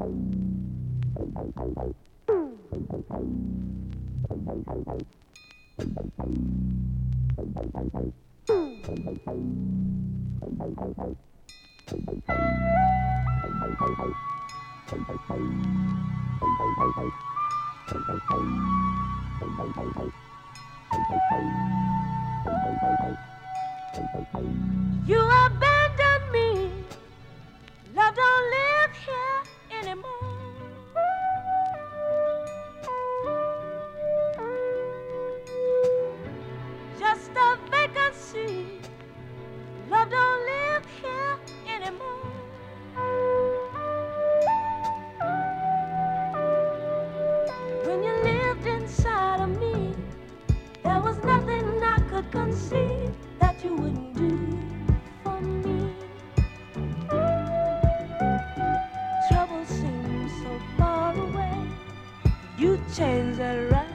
You abandoned me. Love don't live here anymore. Just a vacancy. Love don't live here anymore. When you lived inside of me, there was nothing I could conceive that you wouldn't do for me. Trouble seems so far away. You changed that right